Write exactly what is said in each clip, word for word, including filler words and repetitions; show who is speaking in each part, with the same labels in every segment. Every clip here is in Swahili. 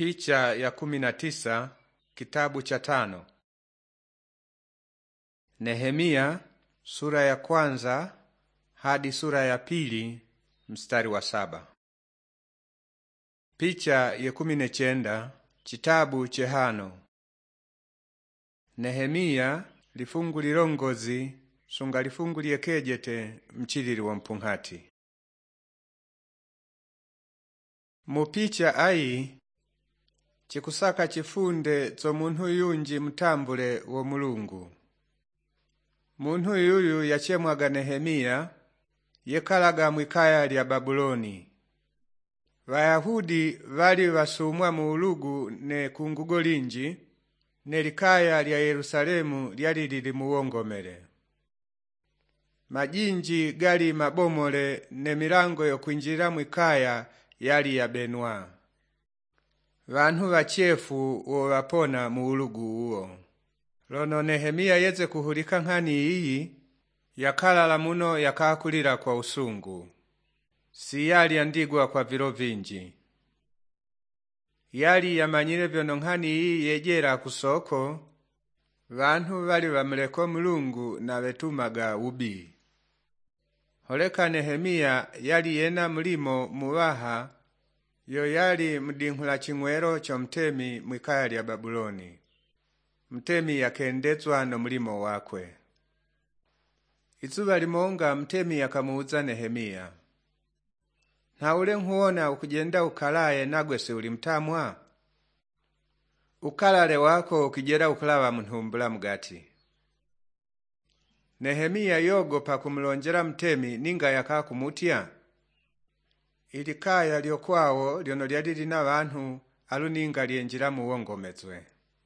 Speaker 1: Picha ya kumi na tisa, kitabu cha tano. Nehemia sura ya kwanza hadi sura ya pili mstari wa saba. Picha ya kumi na chenda, chitabu chehano. Nehemia lifungu lilongozi sunga lifungu lyekejete mchilili wa mpunghati. Mupicha ayi chikusaka chifunde zo muntu yunji mutambule wo Mulungu. Muntu yuyu yachemwaga Nehemia, yekalaga mwikaya lya Babuloni. Vayahudi vali vasumwa mu ulugu ne kungugo linji, ne likaya lya Yerusalemu lyali lili muwongomele. Majinji gali mabomole ne milango yo kwinjira mwikaya yali ya benwa. Vanhu vachefu wo wapona mu ulugu uwo. Lono Nehemia yeze kuhulika nkhani iyi, yakalala muno yakakulila kwa usungu. Si yali yandigwa kwa vilo vinji. Yali yamanyile vyono nkhani iyi yejera kusoko, vanhu vali vamuleko Mulungu na vetumaga ubi. Holeka Nehemia yali yena mulimo muwaha, yo yali mudinghula ching'welo cho mtemi mwikaya lya Babuloni. Mtemi yakendezwa no mulimo wakwe. Izuba limonga mtemi yakamuuza Nehemia, "Nhaule nhuona ukujenda ukalaye nagwe si uli mtamwa? Ukalale wako ukijera ukulaba munhumbula mugati." Nehemia yogopa kumulonjera mtemi ninga yakakumutya. Ilikaya lyokwawo lyono lyali lina vanhu aluninga lyenjira muwongomezwe.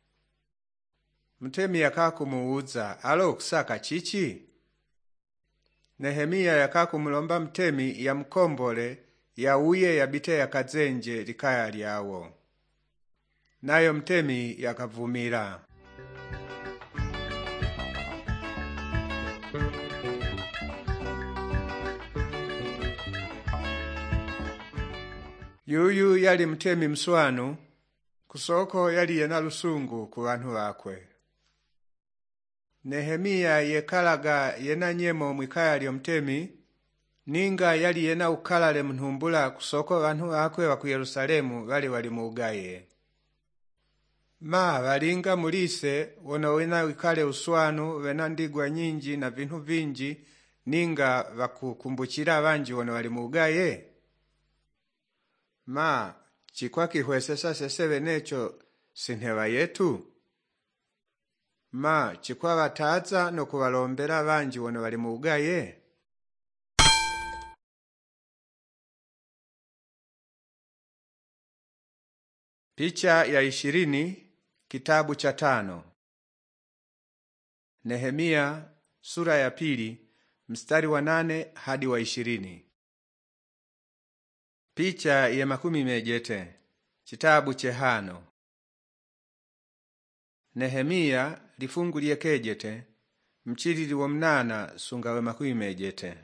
Speaker 1: Mtemi yakakumuuza, "Alo kusaka chichi?" Nehemia yakakumulomba mtemi ya mkombole ya uye yabite yakazenje likaya lyawo. Nayo mtemi yakavumila. Yuyu yali mtemi mswanu, kusoko yali yena lusungu ku vanhu vakwe. Nehemia yekalaga yena nyemo mwikaya lyo mtemi, ninga yali yena ukalale munhumbula kusoko vanhu vakwe wa ku Yerusalemu vali wali muugaye. Ma valinga mulise wono wena wikale uswanu wena ndigwa nyinji na vinhu vinji, ninga vakukumbuchira vanji wono wali muugaye? Ma chikwa kihwesesa sese venecho sinheva yetu? Ma chikwa vataza no kuwalombela vanji wono wali muugaye? Picha ya ishirini, kitabu cha tano. Nehemia sura ya pili mstari wa nane hadi wa ishirini. Picha ya makumi mejete, chitabu chehano. Nehemia lifungu lyekejete mchilili wa mnana sungawe makumi mejete.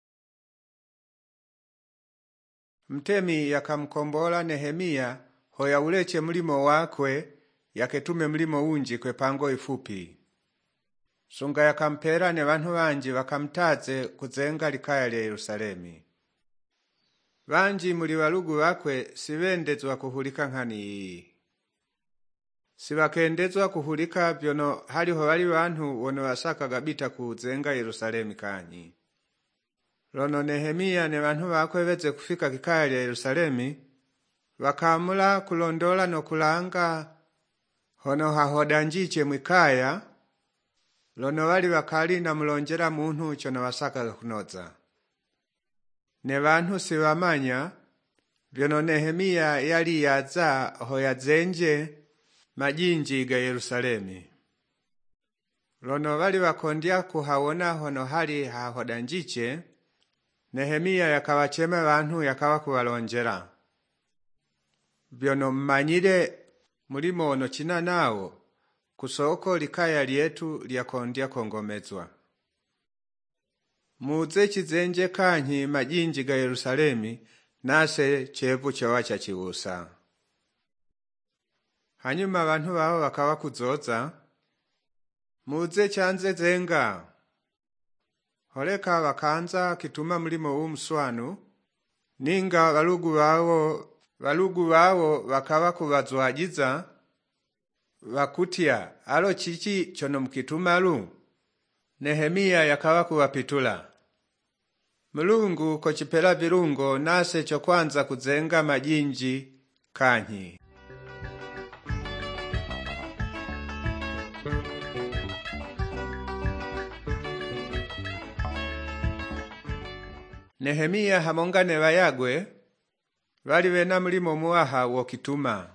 Speaker 1: Mtemi yakamkombola Nehemia hoya uleche mlimo wakwe yaketume mlimo unji kwe pango ifupi. Sunga yakampera ne vanhu vanji wakamtaze kuzenga likaya lya Yerusalemi. Vanji muli walugu wakwe sivendezwa kuhulika nkhani iyi. Siwakendezwa kuhulika vyono haliho wali vanhu wono wasaka gabita kuzenga Yerusalemi kanyi. Lono Nehemia ne vanhu wakwe weze kufika kikaya lya Yerusalemi, wakamula kulondola no kulanga hono hahoda njiche mwikaya, lono wali wakali na mulonjera muntu chono wasaka kunoza. Ne vanhu siwamanya vyono Nehemia yali yaza hoya zenje majinji ga Yerusalemi. Lono wali wakondya kuhawona hono hali hahoda njiche, Nehemia yakawachema vanhu yakawa kuwalonjera. Vyono mmanyire mulimo ono china nawo, kusoko likaya lyetu lyakondya kongomezwa. Muze chizenje kanyi majinji ga Yerusalemi, nase chevu chowacha chiwusa. hanyuma abantu bawo bakawa kuzoza, muze chanze zenga. Holeka wakanza kituma mulimo huu mswanu, ninga walugu wawo, walugu wawo wakawa kuwazwajiza, wakutia, alo chichi chono mkitumalu. Nehemia yakawa kuwapitula. Mulungu kochipela virungo nase chokwanza kuzenga majinji kanyi. Nehemia hamonga ne bayagwe bali bena mulimo muwaha wo kituma.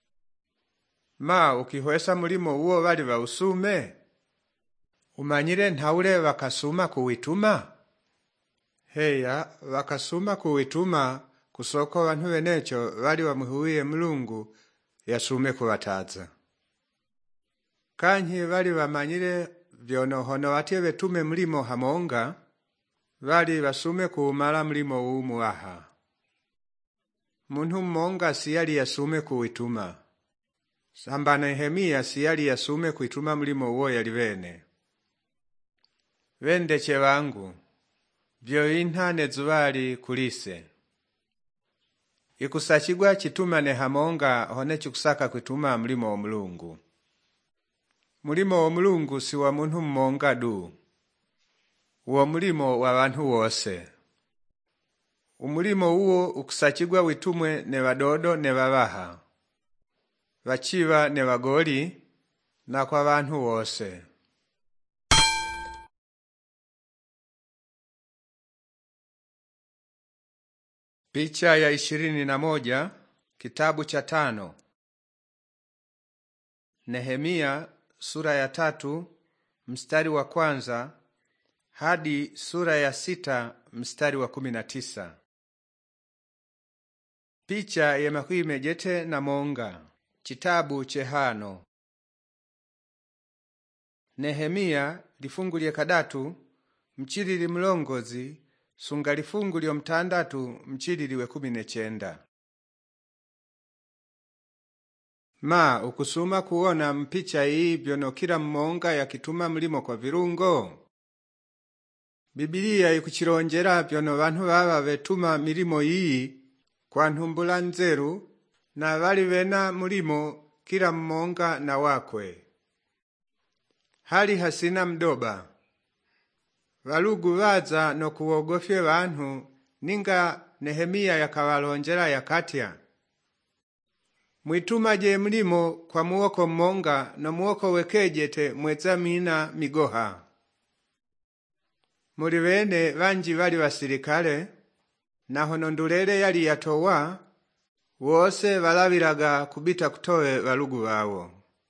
Speaker 1: Ma ukihwesa mulimo uwo bali bausume, umanyire ntaule wakasuma kuwituma? Heya, wakasuma kuwituma kusoko bantu benecho bali bamuhuwiye Mulungu yasume kuwataza. Kanyi bali bamanyire vyono hono watie betume mulimo hamonga, bali basume kuumala mulimo umu aha. Muntu mmonga siyali yasume kuwituma. Samba Nehemia siyali yasume kuituma mulimo uwo yali bene. Bendeche bangu, vyo intane zubali kulise. Ikusachigwa chituma ne hamonga hone chikusaka kuituma mulimo wa Mulungu. Mulimo wa Mulungu si wa muntu mmonga du. Uwo mulimo wa bantu wose. Umulimo uwo ukusachigwa witumwe ne badodo ne babaha, bachiba ne bagoli, na kwa bantu wose. Picha ya ishirini na moja, kitabu cha tano. Nehemia sura ya tatu, mstari wa kwanza, hadi sura ya sita, mstari wa kumi na tisa. Picha ya makui mejete na monga, chitabu chehano. Nehemia lifungu lye kadatu, mchilili mlongozi, sunga lifungu lyo mtandatu, mchilili we kumi nechenda. Ma ukusuma kuona mpicha hii byono kila mmonga ya kituma mlimo kwa virungo? Biblia ikuchilonjela byono bantu baba betuma milimo hii kwa ntumbula nzeru, na bali bena mulimo kila mmonga na wakwe. Hali hasina mdoba. Walugu baza no kuwogofye bantu, ninga Nehemia yakawalonjela yakatya. Mwituma je mlimo kwa muoko mmonga no muoko wekejete mweza mina migoha. Muli bene banji bali basilikale, na hono ndulele yali yatowa, wose balabiraga kubita kutowe walugu bawo.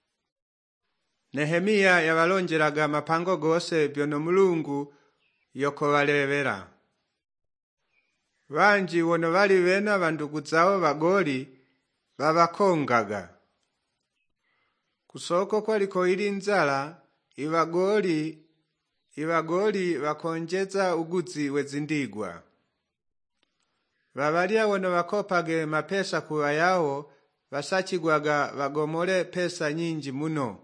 Speaker 1: Nehemia yabalonjelaga mapango gose byono Mulungu yoko balebera. Banji wono bali bena bandugu zawo bagoli babakongaga. Kusoko kwaliko ili nzala, ibagoli ibagoli bakonjeza uguzi wezindigwa. Babalia wono bakopage mapesa kuwa yawo, basachigwaga bagomole pesa nyinji muno.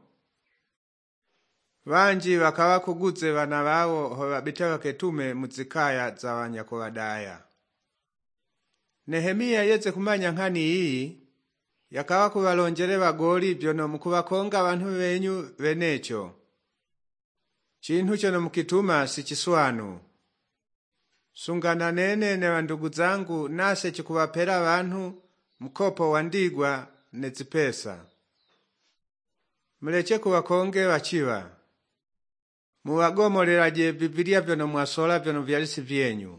Speaker 1: Banji bakawa kuguze bana bawo ho babitewa ketume muzikaya za wanyako wadaya. Nehemia yeze kumanya nkani hii, yakawa kubalonjele bagoli byono mukubakonga abantu benyu benecho. Chintu chono mukituma si chiswanu. Sungana nene ne bandugu zangu nase chikubapela abantu mkopo wandigwa ne zipesa. Mleche kuwakonge wachiwa. Muwagomolelaje Biblia byono mwasola byono vyalisi vyenyu.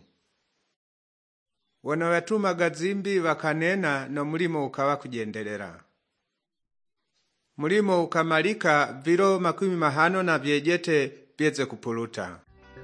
Speaker 1: Wono watuma gazimbi wakanena no mulimo ukawa kujendelera. Mulimo ukamalika vilo makumi mahano na vyejete byeze kupuluta.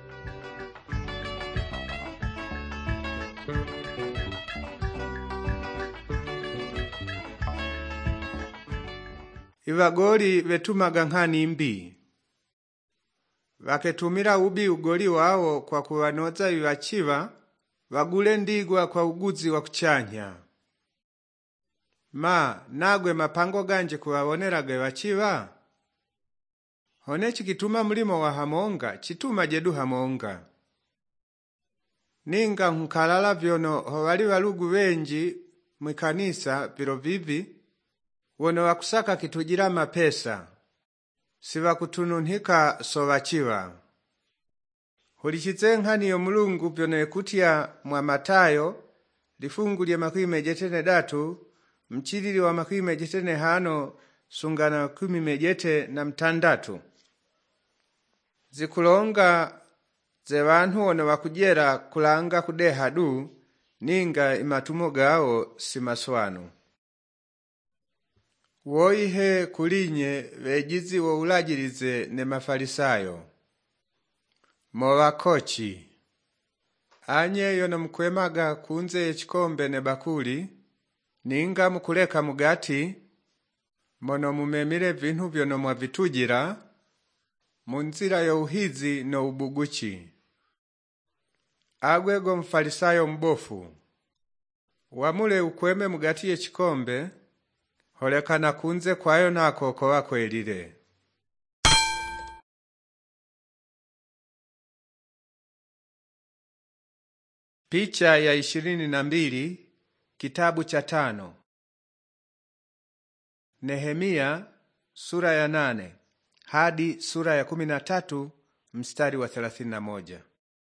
Speaker 1: Ibagoli betumaga nkani mbi. Waketumira ubi ugoli wawo kwa kuwanoza bibachiva, wagule ndigwa kwa uguzi wa kuchanya. Ma, nagwe mapango ganje kuwawonelage wachiwa? Hone chikituma mulimo wa hamonga, chituma jedu hamonga. Ninga nkalala vyono howali walugu wenji mwikanisa vilo vivi, wono wakusaka kitujira mapesa, siwa kutununhika so wachiwa. Hulichize nkhani yo Mulungu vyono ekutia mwa Matayo, lifungu lya makumi mejete datu, mchilili wa makumi mejete hano, sungana kumi mejete na mtandatu. Zikulonga ze wanhu wono wakujera kulanga kudeha du, ninga imatumo gao simaswanu. Woihe kulinye vejizi wo ulajilize ne Mafarisayo. Mowa kochi. Anye yono mkwemaga kunze chikombe ne bakuli, ninga mukuleka mugati, mono mumemile vinhu vyono mwavitujira, munzira yo uhizi no ubuguchi. Agwego Mfarisayo mbofu. Wamule ukweme mugati ye chikombe, holekana kunze kwayo nako kowa kwelile. Picha ya ishirini na mbili, kitabu cha tano. Nehemia sura ya nane hadi sura ya kumi na tatu mstari wa thelathini na moja.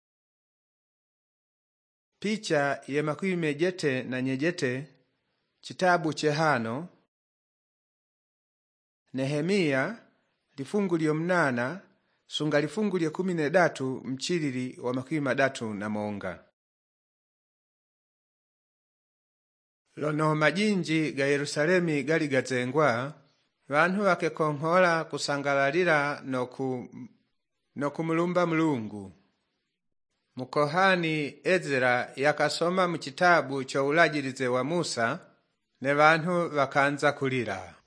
Speaker 1: Picha ya makumi mejete na nyejete, chitabu chehano. Nehemia lifungu lyo mnana, sunga lifungu lyo kumi na datu mchilili wa makumi madatu na monga. Lono majinji ga Yerusalemi gali gazengwa, wanhu wakekonhola kusangalalila no ku no kumulumba Mulungu. Mukohani Ezra yakasoma mu kitabu cho ulajilize wa Musa, ne wanhu wakanza kulira.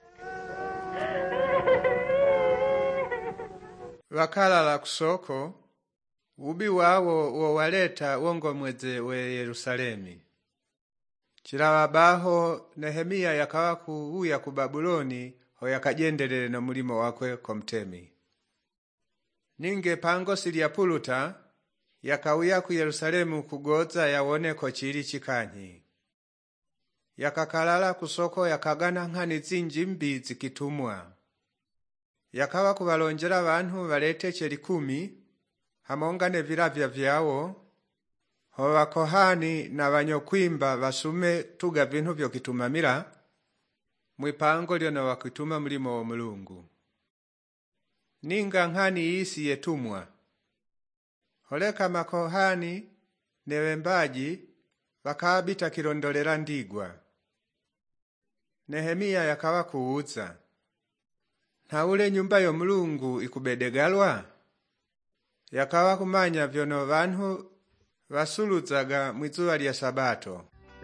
Speaker 1: Wakalala kusoko, ubi wawo wo waleta wongo mweze we Yerusalemi. Chilawa baho Nehemia yakawa kuuya ku Babuloni ho yakajendelele no mulimo wakwe komtemi. Ninge pango silya puluta, yakawuya ku Yerusalemu kugoza yawone ko chili chikanyi. Yakakalala kusoko yakagana nkhani zinji mbi zikitumwa. Yakawa kubalonjera bantu balete cheli kumi, hamonga ne vilavya vyawo, ho wakohani na banyokwimba basume tuga vinhu vyo kitumamira, mwipango lyono wakituma mulimo wa Mulungu. Ninga nkhani isi yetumwa. Holeka makohani ne wembaji wakabita kilondolera ndigwa. Nehemia yakawa kuuza. Na ule nyumba yo Mulungu ikubedegalwa? Yakawa kumanya vyono vanhu wasuluzaga mwizuwa lya Sabato.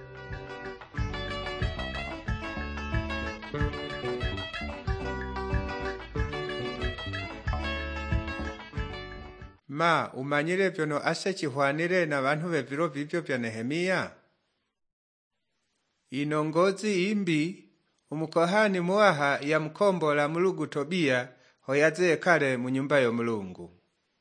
Speaker 1: Ma, umanyile vyono ase chihwanile na vanhu vevilo vivyo vya Nehemia? Inongozi imbi, umukohani muaha ya mkombola mulugu Tobia hoyaze kale mu nyumba yo Mulungu.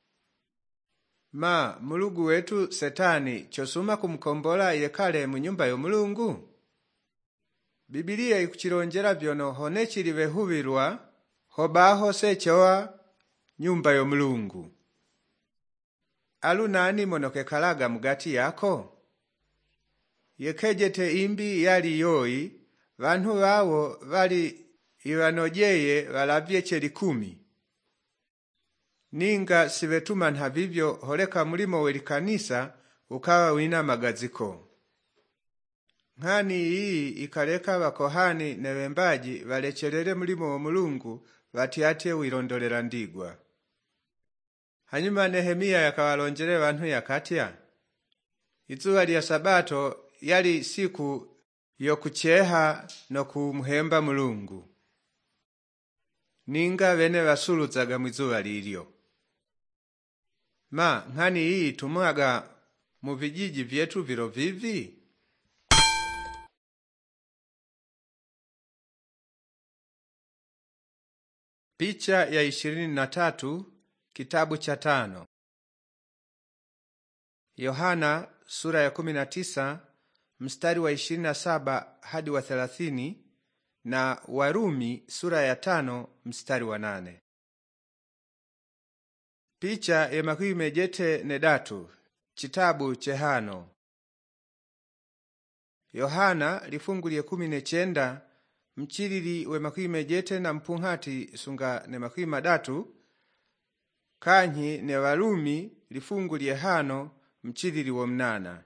Speaker 1: Ma, mulugu wetu Setani chosuma kumkombola yekale mu nyumba yo Mulungu? Biblia ikuchilonjera vyono hone chiliwe hubilwa, hobaho sechowa nyumba yo Mulungu. Alu nani monokekalaga mugati yako? Yekejete imbi yali yoi, vanhu wawo vali iwanojeye walavye cheli kumi. Ninga sivetuma nha vivyo holeka mulimo welikanisa ukawa wina magaziko. Nkhani hii ikaleka wakohani ne wembaji walechelele mulimo wa Mulungu watiatie wilondolera ndigwa. Hanyuma Nehemia yakawalonjele wanhu yakatya, izuwa lya Sabato yali siku yokucheha no kumuhemba Mulungu. Ninga wene wasuluzaga mwizuwa lilyo. Ma, nkhani hii tumwaga mu vijiji vyetu vilo vivi? Picha ya ishirini na tatu, kitabu cha tano. Yohana sura ya kumi na tisa mstari wa ishirini na saba hadi wa thelathini na Warumi sura ya tano mstari wa nane. Picha ya makumi mejete nedatu chitabu chehano. Yohana lifungulie kumi nechenda mchilili we makumi mejete na mpunghati sunga ne makumi madatu kanyi ne Warumi lifungulie hano mchilili wo mnana.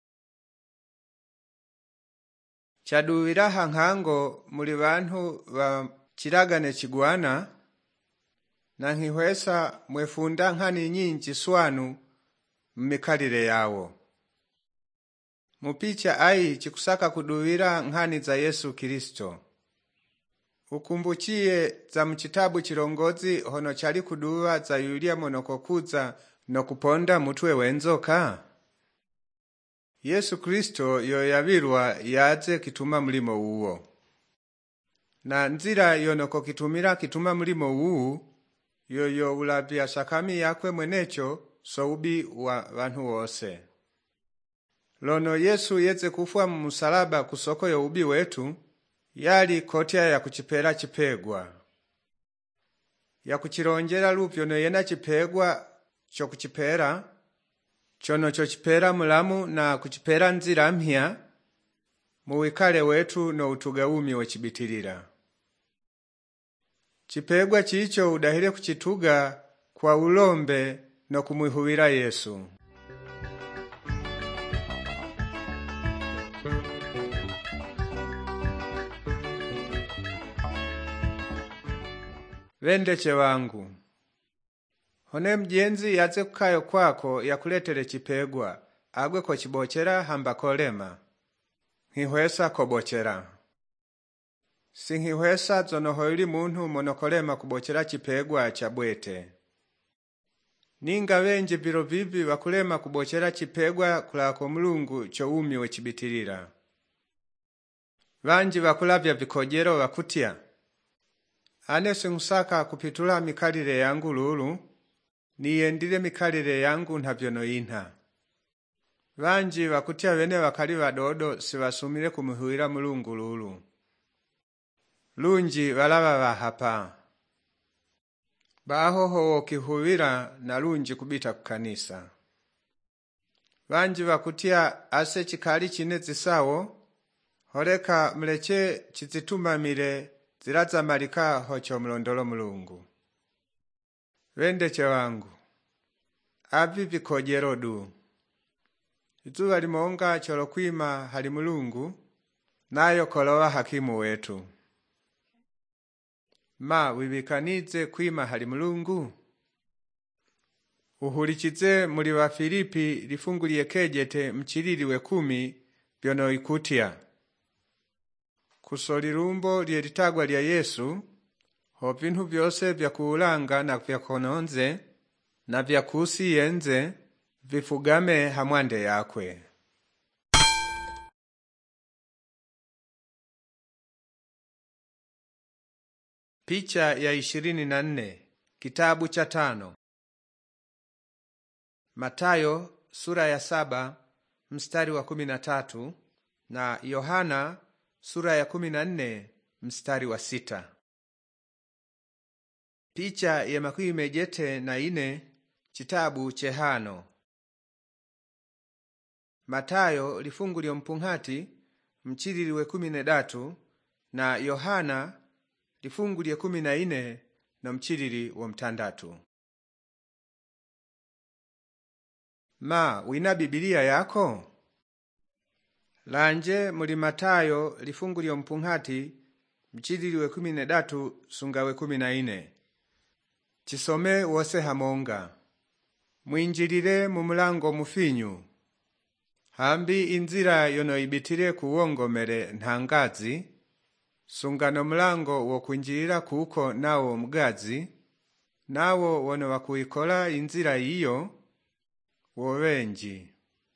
Speaker 1: Chaduwiraha nkhango muli bantu ba chilagane chigwana na nhihwesa mwefunda nkhani nyinji swanu mmikalile yawo. Mupicha ayi chikusaka kuduwira nkhani za Yesu Kristo. Ukumbuchiye za mchitabu chilongozi hono chali kuduwa za Yulia monokokuza no kuponda mutwe wenzoka. Yesu Kristo yoyawirwa yaze kituma mlimo uwo. Na nzira yonoko kitumira kituma mlimo uwu yoyo ulavya sakami yakwe mwenecho soubi wa bantu wose. Lono Yesu yeze kufwa mmusalaba kusoko yo ubi wetu, yali kotya ya kuchipela chipegwa. Ya kuchilonjela lupyo no yena chipegwa cho kuchipela, chono cho chipela mulamu na kuchipela nzira mpya muwikale wetu no utugaumi wechibitilila. Chipegwa chicho udahile kuchituga kwa ulombe no kumwihuwila Yesu. Wendeche wangu, hone mjenzi yaze kukayo kwako ya kuletele chipegwa, agwe ko chibochera hamba kolema. Nhihwesa kobochera. Singhihwesa zono hoili muntu monokolema kubochera chipegwa cha bwete. Ninga wenji vilo vivi wakulema kubochera chipegwa kulako Mulungu cho umi wechibitilila. Wanji wakulavya vikojero wakutya. Ane singusaka kupitula mikalile yangu lulu, niyendile mikalile yangu ntavyono inha. Wanji wakutya wene wakali wadodo siwasumile kumuhuwila Mulungu lulu. Lunji walaba wahapa. Bahoho wokihuwila na lunji kubita kukanisa. Wanji wakutya ase chikali chine zisawo, holeka mleche chizitumamile zilaza malika hocho mlondolo Mulungu. Wendeche wangu, avi vikojero du. Izuwa limonga cholo kwima hali Mulungu, nayo kolowa hakimu wetu. Ma wibikanize kwima hali Mulungu? Uhulichize muli wa Filipi lifungulie kejete mchilili we kumi byono ikutya. Kusolilumbo lyelitagwa lya Yesu, ho vintu vyose vya kuulanga na vya kononze, na vya kusi yenze, vifugame hamwande yakwe. Picha ya ishirini na nne, kitabu cha tano. Matayo sura ya saba mstari wa kumi na tatu na Yohana sura ya kumi na nne mstari wa sita. Picha ya makumi mejete na ine chitabu chehano. Matayo lifungulie mpunghati mchilili we kumi nedatu na Yohana lifungulie kumi na ine na mchilili wo mtandatu. Ma wina Biblia yako? Lanje muli Matayo lifungulie mpunghati mchilili we kumi nedatu sunga we kumi na ine. Chisome wose hamonga. Mwinjilile mu mulango mufinyu. Hambi inzira yono ibitile kuwongomele ntangazi, sungano mulango wo kunjilila kuko nawo mugazi, nawo wono wakuikola inzira iyo wo wenji.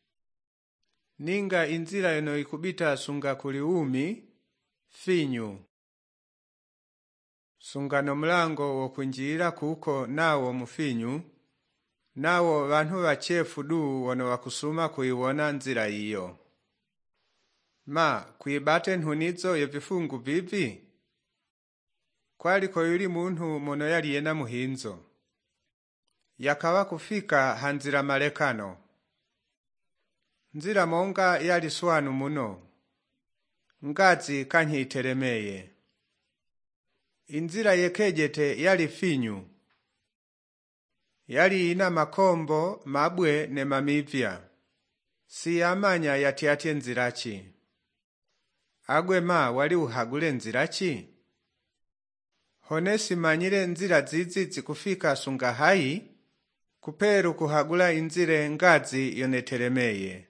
Speaker 1: Ninga inzira yono ikubita sunga kuli umi finyu. sungano mulango wokunjira kuko nawo mufinyu, nawo bantu bachefu du wono wakusuma kuiwona nzira iyo. Ma, kuibate nhunizo ye vifungu vivi? Kwali ko yuli muntu mono yali yena muhinzo. Yakawa kufika hanzira malekano. Nzira monga yali swanu muno. Ngazi kanyi iteremeye. Inzira yekejete yali finyu. Yali ina makombo, mabwe ne mamivya. Siyamanya yatiatie nzirachi. Agwe ma wali uhagule nzirachi? Honesi manyire nzira zizi zikufika sunga hai, kuperu kuhagula inzire ngazi yoneteremeye.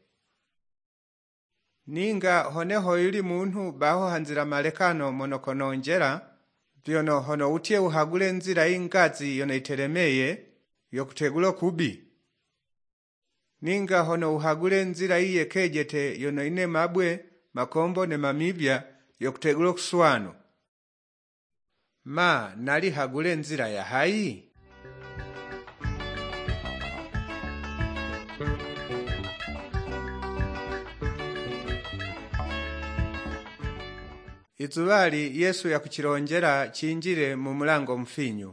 Speaker 1: Ninga honeho yuli muntu baho hanzira malekano monokononjera, vyono hono utie uhagule nzira ingazi yoneteremeye, yokutegulo kubi. Ninga hono uhagule nzira iye kejete yono ine mabwe, makombo ne mamibya yokutegulo kuswanu. Ma, nali hagule nzira ya hai? Izubali Yesu yakuchilonjera chinjire mu mulango mfinyu.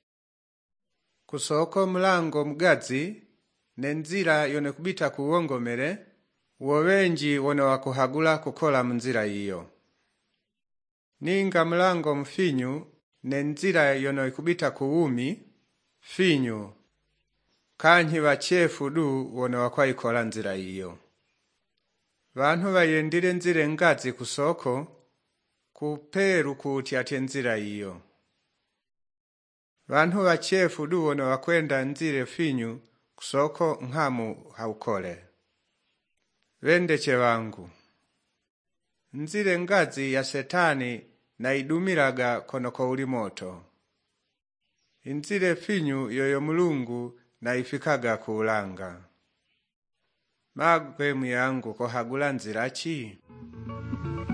Speaker 1: Kusoko mulango mugazi, nenzira yone kubita kuwongomere, wowenji wono wakuhagula kukola munzira iyo. Ninga mulango mfinyu, nenzira yono ikubita kuumi, finyu, kanyi wachefu du wono wakwaikola nzira iyo. Vanhu bayendile nzire ngazi kusoko, kuperu kutiatie nzira iyo. Vanhu wachefu du wono wakwenda nzire finyu, kusoko nhamu haukole. Vendeche wangu. Nzire ngazi ya setani na idumiraga konoko uli moto. Inzire finyu yoyo Mulungu na ifikaga kuulanga. Magwe muyangu kohagula nzirachi?